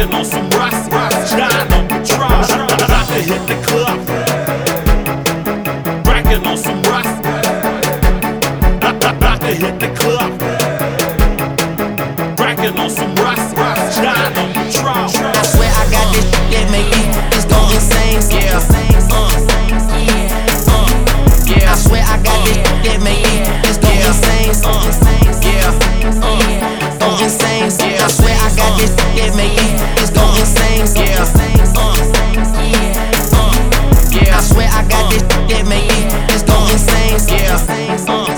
Racking on some rust, John on patrol. About to hit the club. Racking on some rust. About to hit the club. Racking on some rust, John on patrol. I swear I got this shit that make these bitches go insane. I swear I got this shit that make these bitches go insane. Insane. I swear I got this shit that make these bitches go insane. I swear I got this shit that make these bitches go insane.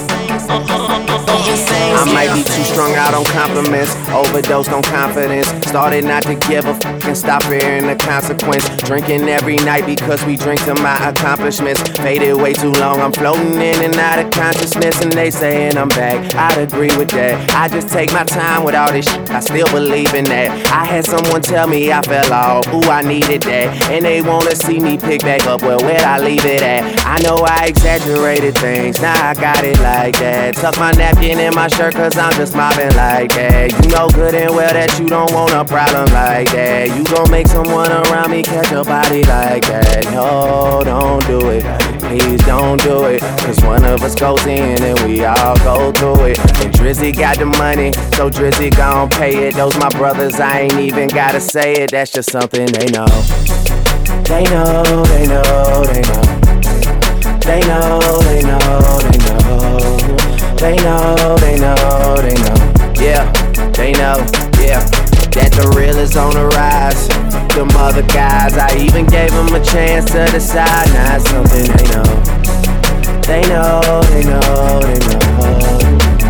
I might be too strung out on compliments, overdosed on confidence. Started not to give a fuck and stop fearing the consequence. Drinking every night because we drink to my accomplishments. Faded way too long, I'm floating in and out of consciousness. And they saying I'm back, I'd agree with that. I just take my time with all this shit, I still believe in that. I had someone tell me I fell off, ooh I needed that. And they wanna see me pick back up, well where'd I leave it at? I know I exaggerated things, now I got it like that. Tuck my napkin in my shirt cause I'm just mobbing like that. You know good and well that you don't want a problem like that. You gon' make someone around me catch a body like that. No, don't do it, please don't do it. Cause one of us goes in and we all go through it. And Drizzy got the money, so Drizzy gon' pay it. Those my brothers, I ain't even gotta say it. That's just something they know. They know, they know, they know. They know, they know, they know. They know, they know, they know. Yeah, they know, yeah. That the real is on the rise. Them other guys, I even gave them a chance to decide. Now it's something they know. They know, they know, they know.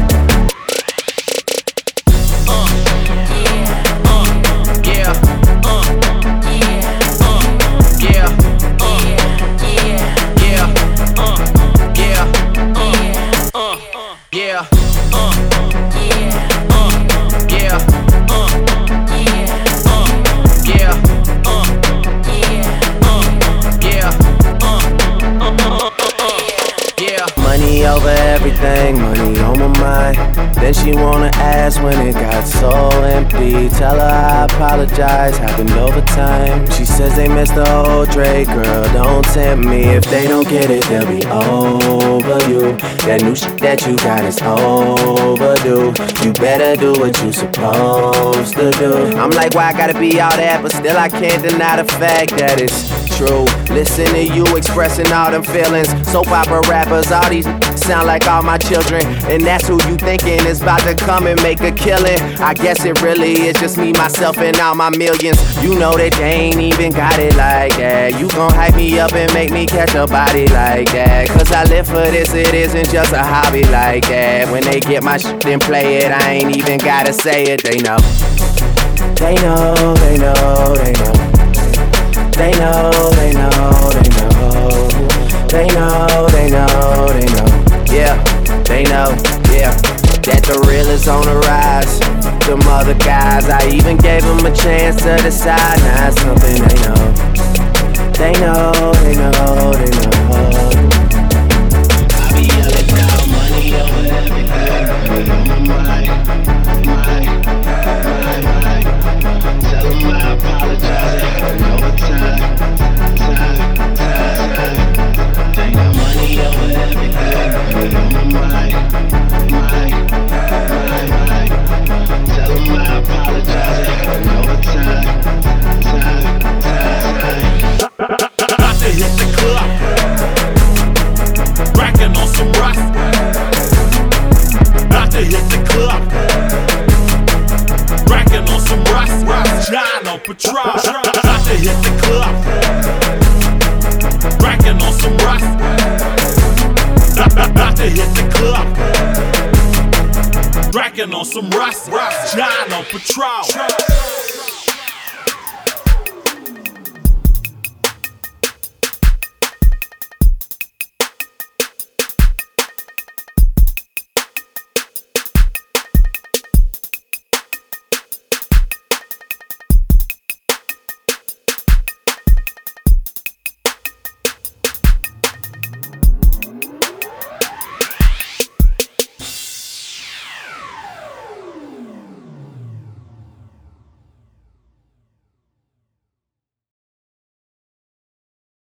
Money over everything, money on my mind. Then she wanna ask when it got so empty. Tell her I apologize, happened over time. She says they missed the old Drake, girl, don't tempt me. If they don't get it, they'll be over you. That new shit that you got is overdue. You better do what you supposed to do. I'm like, why I gotta be all that? But still I can't deny the fact that it's true. Listen to you expressing all them feelings. Soap opera rappers, all these sound like all my children. And that's who you thinking is about to come and make a killing. I guess it really is just me, myself, and all my millions. You know that they ain't even got it like that. You gon' hype me up and make me catch a body like that. Cause I live for this, it isn't just a hobby like that. When they get my shit and play it, I ain't even gotta say it, they know. They know, they know, they know. They know, they know, they know. They know, they know, they know. Yeah, they know, yeah. That the real is on the rise. Them other guys, I even gave them a chance to decide. Now it's something they know. They know, they know, they know. I be yelling down money over everything. On my mind, tell them I apologize. Over time. They got money over everything. On my mind. Tell them I apologize. Over time. About to hit the club. Racking on some rust. About to hit the club. Racking on some rust. John on patrol. About to hit the club. Racking on some rust. About to hit the club. Racking on some rust. John on patrol.